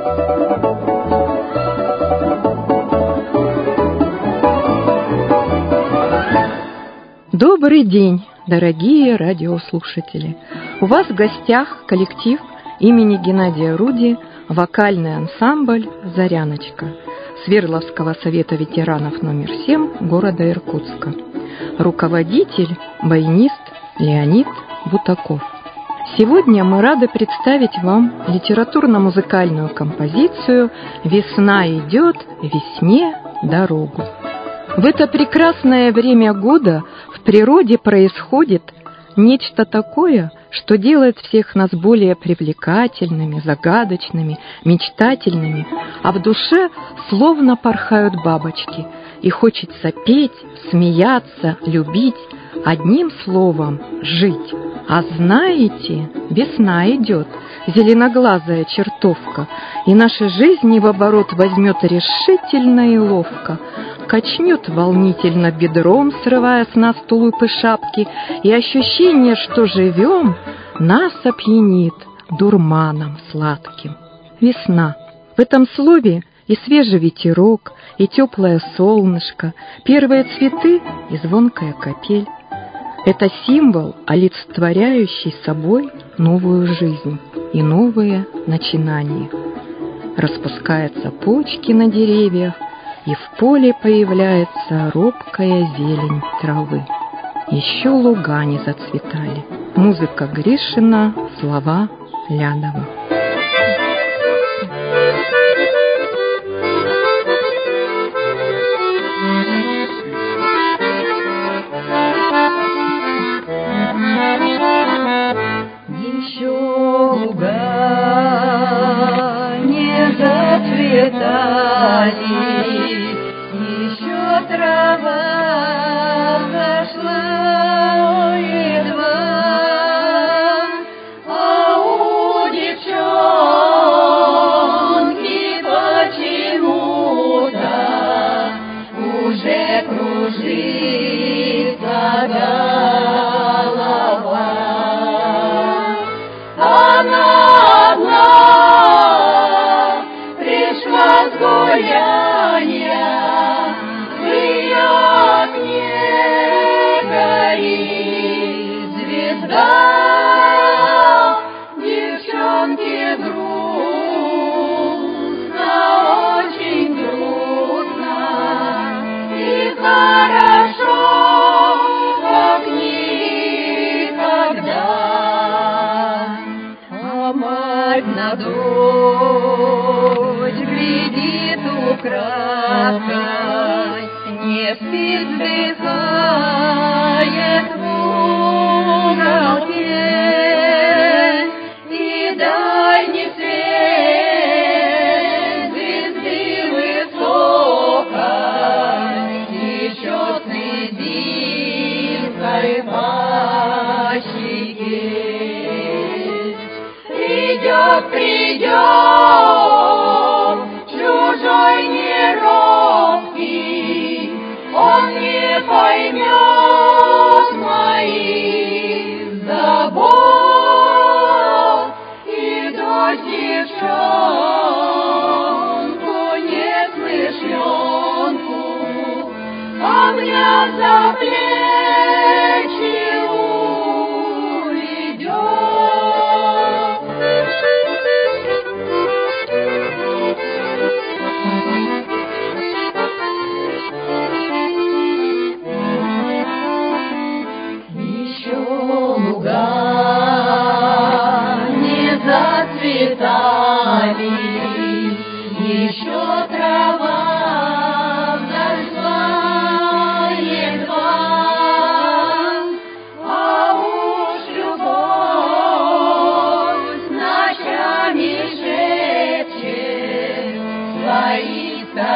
Добрый день, дорогие радиослушатели! У вас в гостях коллектив имени Геннадия Руди, вокальный ансамбль «Заряночка» Свердловского совета ветеранов номер 7 города Иркутска. Руководитель, баянист Леонид Бутаков. Сегодня мы рады представить вам литературно-музыкальную композицию «Весна идет, весне дорогу». В это прекрасное время года в природе происходит нечто такое, что делает всех нас более привлекательными, загадочными, мечтательными, а в душе словно порхают бабочки, и хочется петь, смеяться, любить, одним словом жить. А знаете, весна идет, зеленоглазая чертовка, и наши жизни в оборот возьмет решительно и ловко, качнет волнительно бедром, срывая с нас тулупы шапки, и ощущение, что живем, нас опьянит дурманом сладким. Весна. В этом слове и свежий ветерок, и теплое солнышко, первые цветы и звонкая капель. Это символ, олицетворяющий собой новую жизнь и новые начинания. Распускаются почки на деревьях, и в поле появляется робкая зелень травы. Еще луга не зацветали. Музыка Гришина, слова Лядова. Еще луга не зацветали, еще трава зашла едва, а у девчонки почему-то уже кружится голова. Она одна пришла с гуляния, в ее окне горит звезда. Девчонке грустно, очень грустно, и хорошо, как никогда. А мать на дочь глядит украдкой, не спит, вздыхает в уголке, и дальний свет звезды высокой еще слезинкой по щеке. Придет, придет, чужой неробкий, он не поймет моих забот, и дочь девчонку, несмышленку, обняв за плечи, зацветали, еще трава взошла едва, а уж любовь ночами шепчет свои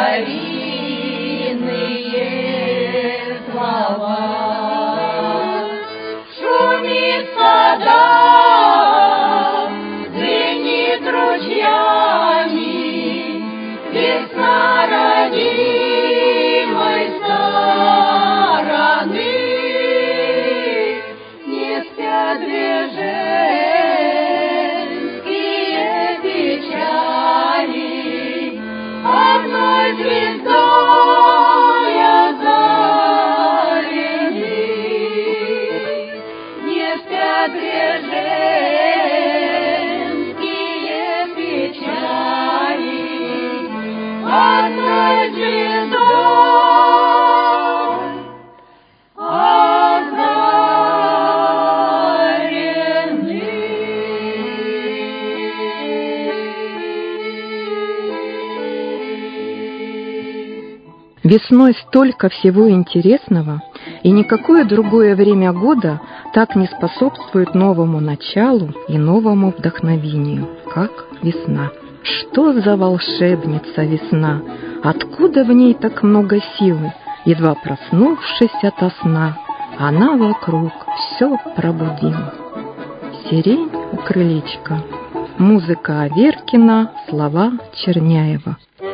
старинные слова. Шумит сада, ручья. Весной столько всего интересного, и никакое другое время года так не способствует новому началу и новому вдохновению, как весна. Что за волшебница весна? Откуда в ней так много силы? Едва проснувшись ото сна, она вокруг все пробудила. Сирень у крылечка. Музыка Аверкина, слова Черняева.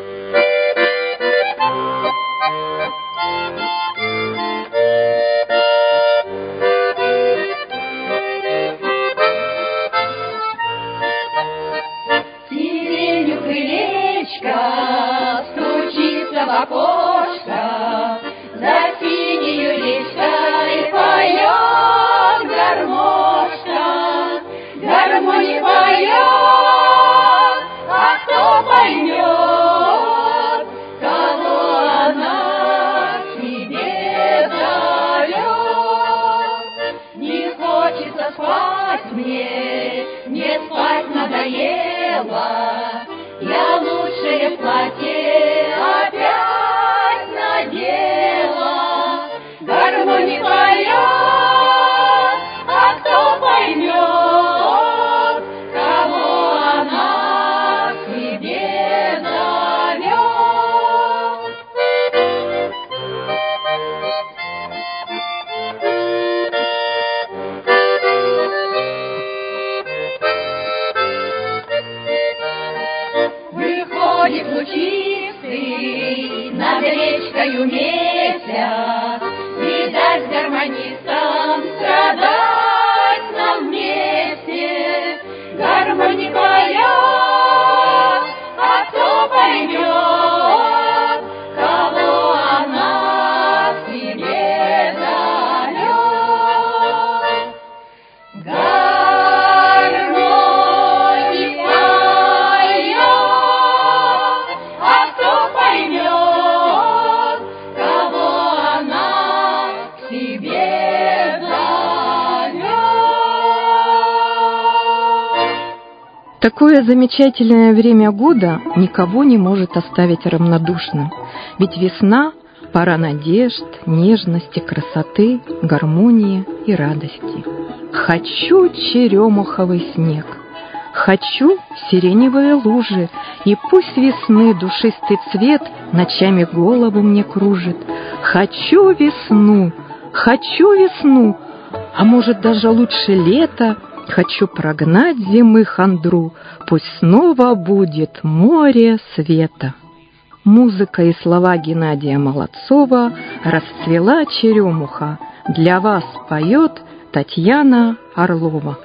Сирень у крылечка стучится в окошко, за синею речкой поет гармошка. Гармония поет, а кто поймет, кого она к себе зовет? Не хочется спать мне спать надоело, я лучшее платье опять надела. Гармония поет, а кто поймет, кого она к себе зовет? Выходит лучистый над речкою месяц, видать, с гармонистом страдать нам вместе. Гармония поет, а кто поймет, кого она к себе зовет? Гармония поет, а кто поймет, кого она к себе зовет? Такое замечательное время года никого не может оставить равнодушным, ведь весна – пора надежд, нежности, красоты, гармонии и радости. Хочу черемуховый снег, хочу сиреневые лужи, и пусть весны душистый цвет ночами голову мне кружит. Хочу весну, а может даже лучше лето. Хочу прогнать зимы хандру, пусть снова будет море света. Музыка и слова Геннадия Молодцова «Расцвела черемуха». Для вас поет Татьяна Орлова.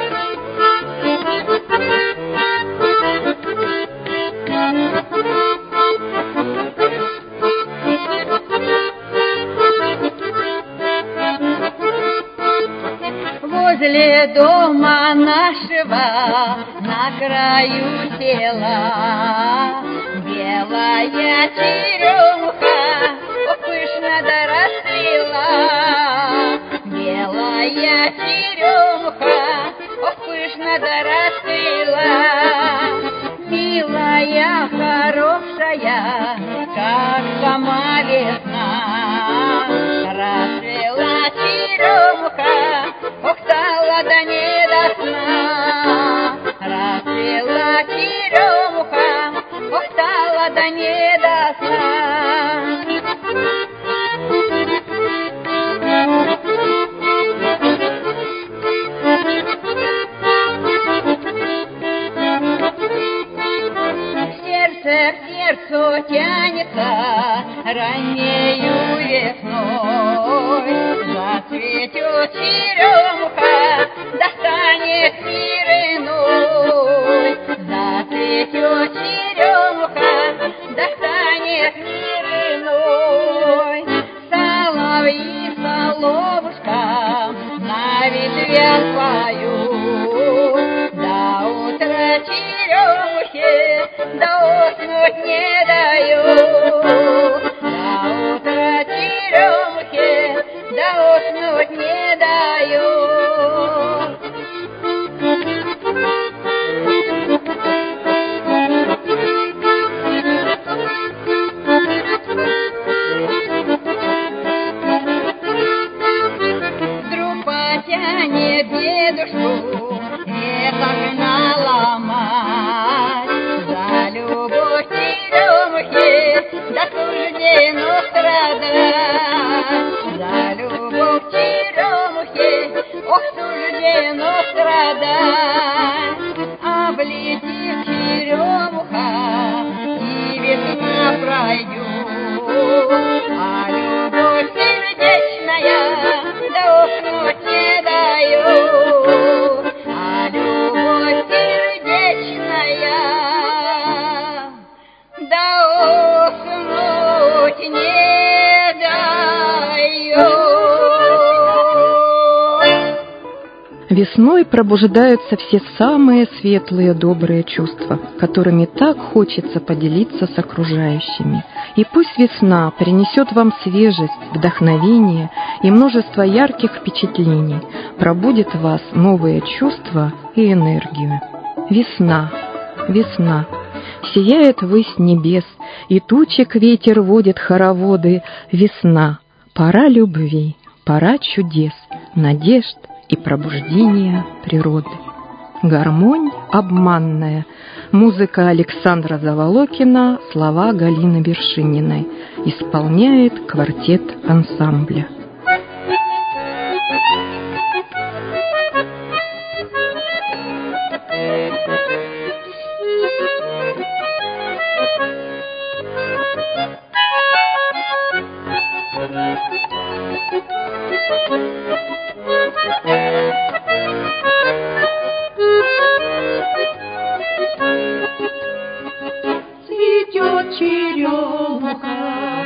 Возле дома нашего на краю села белая черемуха, ох, пышно да расцвела. Белая черемуха, ох, пышно да расцвела. Милая, хорошая, как сама весна, расцвела черемуха, ох, стала да не до сна. Расцвела черемуха, ох, стала да не до сна. Сердце к сердцу тянется раннею весной. Зацветет черемуха, достанет мир иной. Зацветет черемуха, достанет мир иной. Соловьи соловушкам на ветвях поют. До утра черемухе уснуть не дают. До утра черемухе уснуть не дают. страдать. За любовь черемухи, ох, суждено страдать. Облетит черемуха, и весна пройдет, а любовь сердечная да уснуть не дает, а любовь сердечная да уснуть не дает. Весной пробуждаются все самые светлые добрые чувства, которыми так хочется поделиться с окружающими. И пусть весна принесет вам свежесть, вдохновение и множество ярких впечатлений, пробудит в вас новые чувства и энергию. Весна, весна, сияет высь небес, и тучек ветер водит хороводы. Весна, пора любви, пора чудес, надежд и пробуждения природы. Гармонь обманная. Музыка Александра Заволокина, слова Галины Вершининой. Исполняет квартет ансамбля. Цветет черемуха,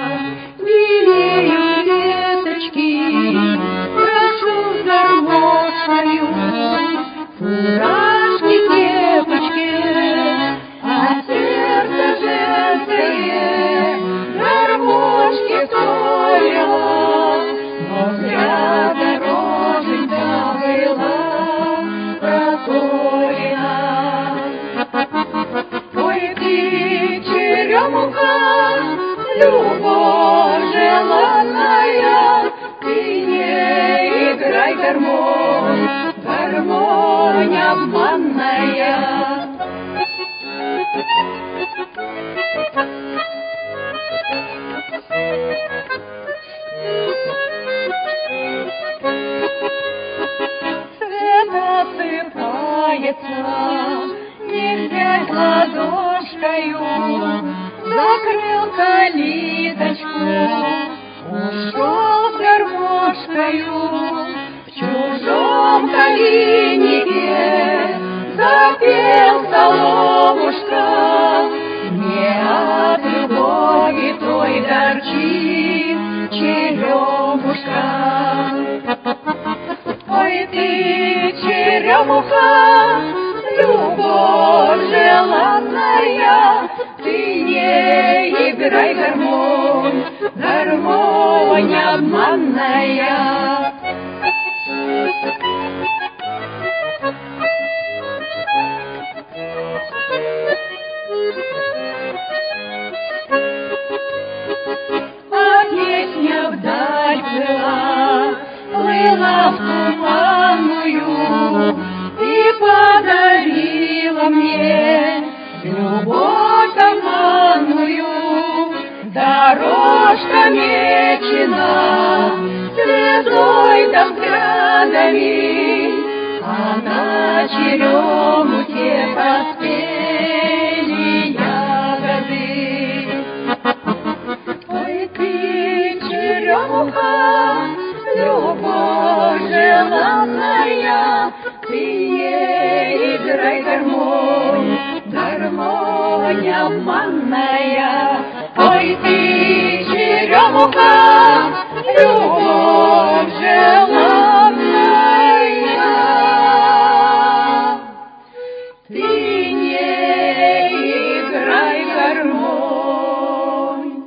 белеют веточки, прошу гармошкою, фуражки, кепочки, а сердце женское гармошки вторило, но зря дороженька была проторена. Ой, ты, черемуха, любовь желанная, ты не играй гармонь, гармонь обманная. Свет осыпается, не взять ладошкою, закрыл калиточку, ушел с гармошкою, в чужом калинике запел соловушка. Не от любови той горчит черемушка. Ой, ты, черемуха, любовь желанная, ты не играй гармонь, гармонь обманная. А песня вдаль плыла в туманную и подарила мне любовь обманную. Дорожка мечена слезой да взглядами, а на черемухе поспели ягоды. Ой, ты, черемуха, любовь желанная, ты не играй гармонь, гармонь обманная. Ой, ты, черемуха, любовь желанная, ты не играй гармонь,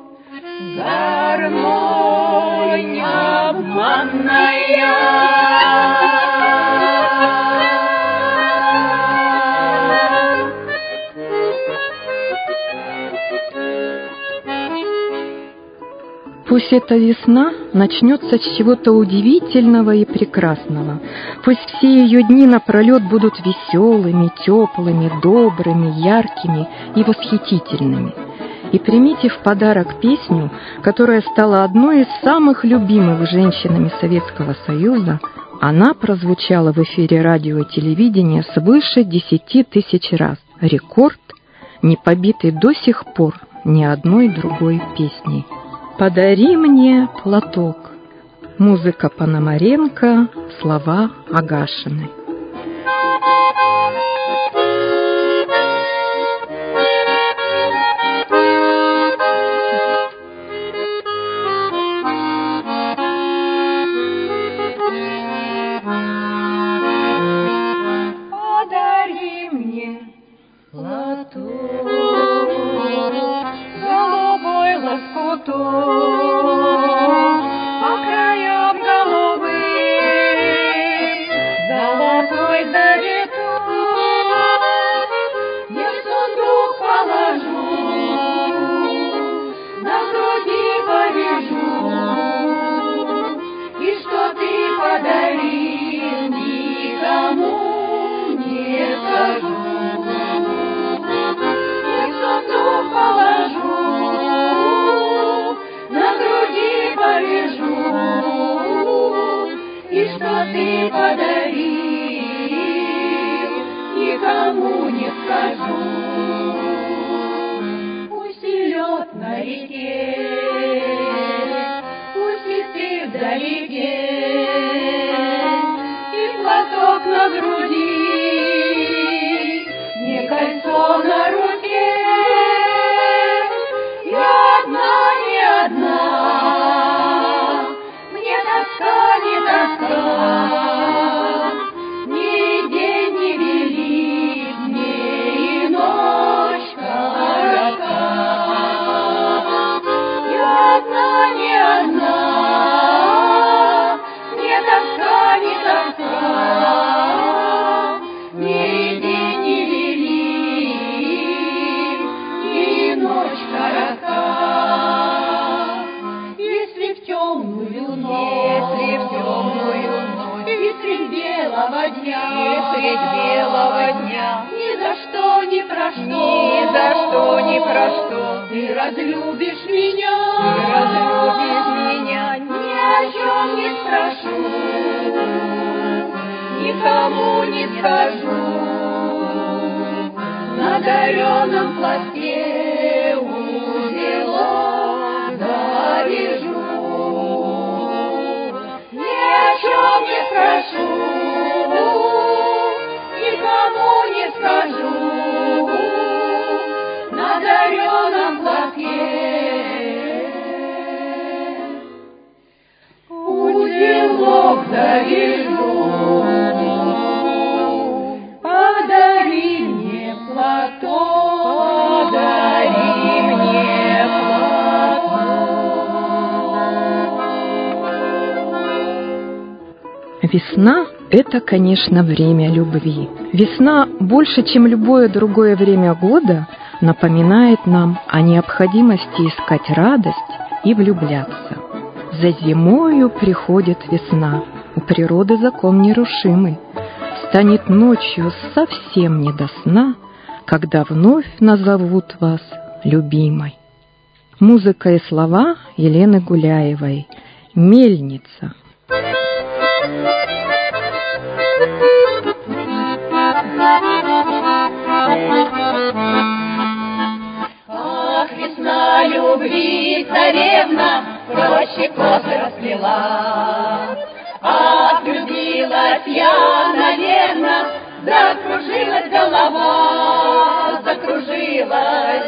гармонь обманная. Пусть эта весна начнется с чего-то удивительного и прекрасного. Пусть все ее дни напролет будут веселыми, теплыми, добрыми, яркими и восхитительными. и примите в подарок песню, которая стала одной из самых любимых женщинами Советского Союза. Она прозвучала в эфире радио и телевидения свыше 10 тысяч раз. Рекорд, не побитый до сих пор ни одной другой песней. «Подари мне платок». Музыка Пономаренко, слова Агашиной. Подари мне платок, голубой лоскуток, по краям головы золотой завиток. Я в сундук положу, на груди повяжу, и что ты подарил, никому не скажу. Я в сундук положу, на груди повяжу, и что ты подарил, никому не скажу. Пусть и лед на реке, пусть и ты вдалеке, и платок на груди, не кольцо на руке. Я одна, не одна, мне тоска, не тоска, ни день не велик мне, и ночь коротка. Я одна, не одна, мне тоска, не тоска, ни день не велик, и ночь коротка. Если в темную ночь, и средь белого дня, ни за что, ни про что, ты разлюбишь меня, ни о чем не спрошу, никому не скажу, на дареном платке узелок завяжу. Ни о чем не спрошу, никому не скажу, на дареном платке узелок завяжу. Подари мне платок, подари мне платок. Весна – это, конечно, время любви. Весна больше, чем любое другое время года, напоминает нам о необходимости искать радость и влюбляться. За зимою приходит весна, у природы закон нерушимый. Станет ночью совсем не до сна, когда вновь назовут вас любимой. Музыка и слова Елены Гуляевой. «Мельница». Ах, весна любви, царевна, проще косы расплела. Ах, влюбилась я, наверно, закружилась голова, закружилась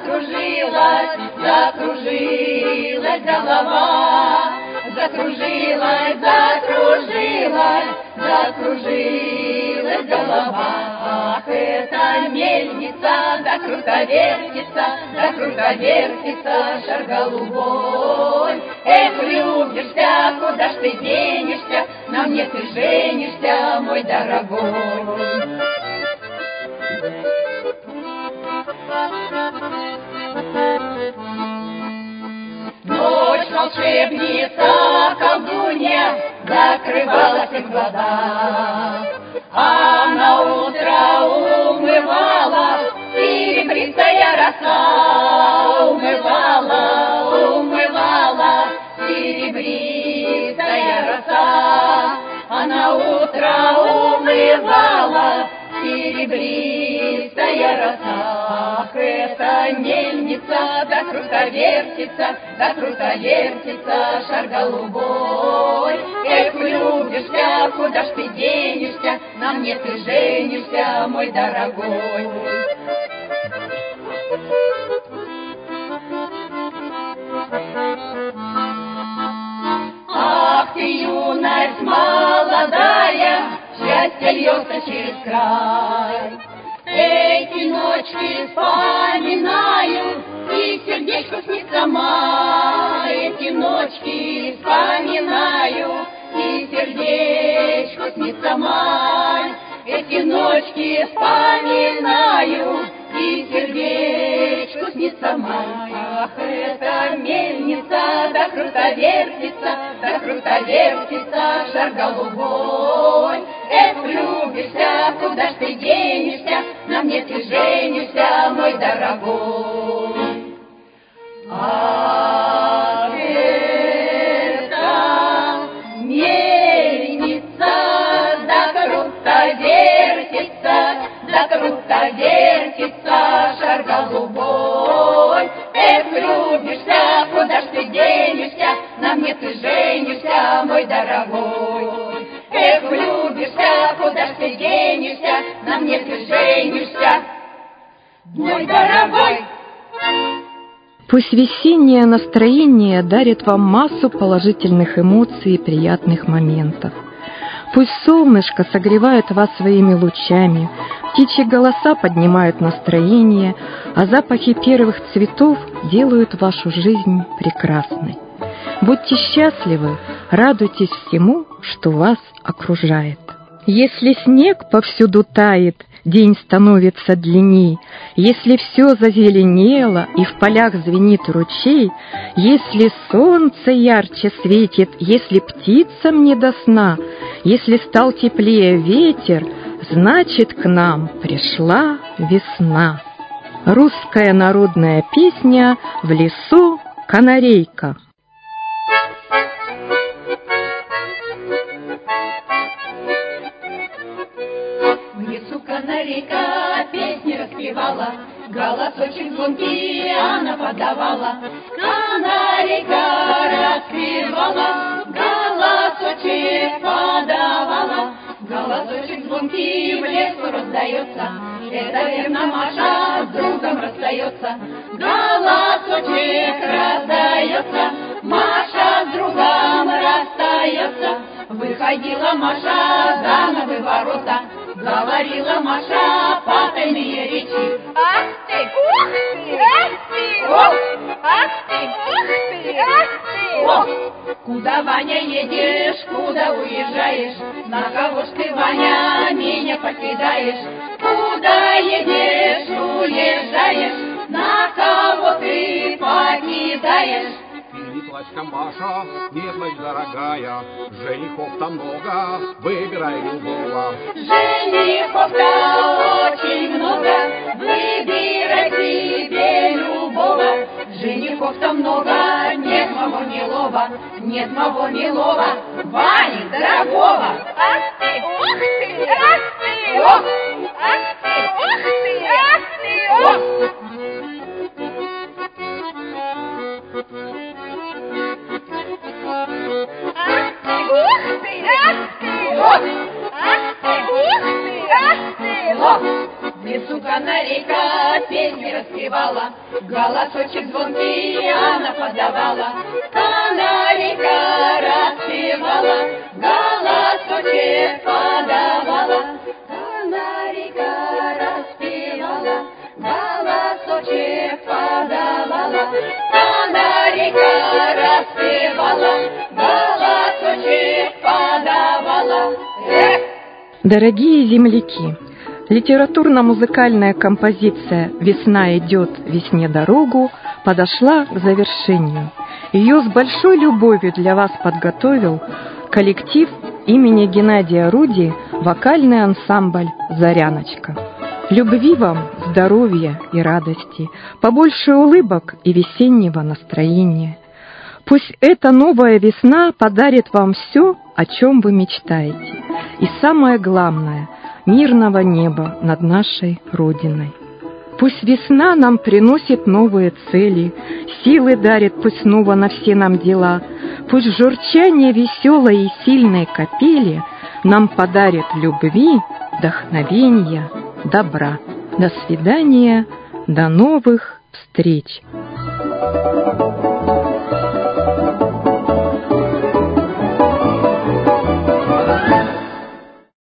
голова, закружилась голова. Ах, эта мельница, да круто вертится, шар голубой. Эх, влюбишься, куда ж ты денешься, на мне ты женишься, мой дорогой. Ночь волшебница, колдунья, закрывалась в глаза, а на утро умывала серебристая роса, серебристая роса. Ах, эта мельница, да круто вертится, шар голубой. Эх, влюбишься, куда ж ты денешься, на мне ты женишься, мой дорогой. Ах ты, юность молодая, счастье льется через край. Эти ночи вспоминаю, и сердечко снится май. Эти ночи вспоминаю, и сердечко снится май. Эти ночи вспоминаю, и сердечко снится май. Ах, эта мельница, да круто вертится, шар голубой. Эх, влюбишься, куда ж ты денешься, на мне ты женишься, мой дорогой. Ах, эта мельница, да круто вертится, шар голубой. Эх, влюбишься, куда ж ты денешься, на мне ты женишься, мой дорогой. Эх, влюбишься, куда ж ты денешься, на мне ты женишься, мой дорогой. Пусть весеннее настроение дарит вам массу положительных эмоций и приятных моментов. Пусть солнышко согревает вас своими лучами, птичьи голоса поднимают настроение, а запахи первых цветов делают вашу жизнь прекрасной. Будьте счастливы, радуйтесь всему, что вас окружает. Если снег повсюду тает, день становится длинней, если все зазеленело и в полях звенит ручей, если солнце ярче светит, если птицам не до сна, если стал теплее ветер, значит, к нам пришла весна. Русская народная песня «В лесу канарейка». В лесу канарейка песни распевала, голосочек звонкий она подавала. Канарейка распевала, голосочек подавала. Голосочек звонкий в лесу раздается, это верно Маша с другом расстается. Голосочек раздается, Маша с другом расстается. Выходила Маша за новые ворота, говорила Маша потайные речи. Ах ты, ух ты, ах ты, ах ты, ух ты, ах ты. Ох, куда, Ваня, едешь, куда уезжаешь? На кого ж ты, Ваня, меня покидаешь? Куда едешь, уезжаешь? На кого ты покидаешь? Не плачь-ка, Маша, не плачь, дорогая, женихов-то много, выбирай любого. Женихов-то очень много, выбирай себе любого. Женихов-то много, нет моего милого, нет моего милого, Вани дорогого. Ах ты, ух ты, ах ты, Ох, ах ты, ух ты, ах ты, ох. ах ты, ух ты, ах ты, ах ты, ух ты, ах ты. Ох, в лесу канарейка песни распевала, голосочек звонкий она подавала. Канарейка распевала, голосочек подавала. Канарейка распевала, голосочек подавала. Канарейка распевала, голосочек подавала. Эх! Дорогие земляки, литературно-музыкальная композиция «Весна идет, весне дорогу» подошла к завершению. Ее с большой любовью для вас подготовил коллектив имени Геннадия Руди, вокальный ансамбль «Заряночка». Любви вам, здоровья и радости, побольше улыбок и весеннего настроения. Пусть эта новая весна подарит вам все, о чем вы мечтаете. И самое главное, мирного неба над нашей Родиной. Пусть весна нам приносит новые цели, силы дарит пусть снова на все нам дела. Пусть журчание веселой и сильной капели нам подарит любви, вдохновения, добра. До свидания, до новых встреч!